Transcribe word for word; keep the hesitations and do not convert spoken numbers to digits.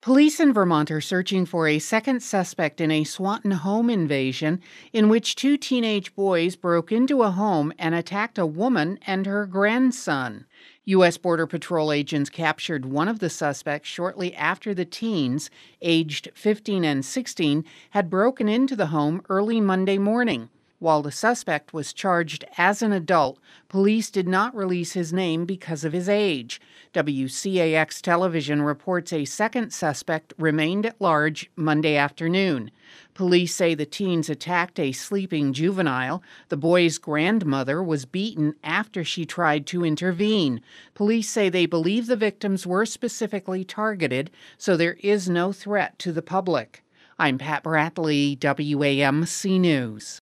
Police in Vermont are searching for a second suspect in a Swanton home invasion in which two teenage boys broke into a home and attacked a woman and her grandson. U S Border Patrol agents captured one of the suspects shortly after the teens, aged fifteen and sixteen, had broken into the home early Monday morning. While the suspect was charged as an adult, police did not release his name because of his age. W C A X television reports a second suspect remained at large Monday afternoon. Police say the teens attacked a sleeping juvenile. The boy's grandmother was beaten after she tried to intervene. Police say they believe the victims were specifically targeted, so there is no threat to the public. I'm Pat Bradley, W A M C News.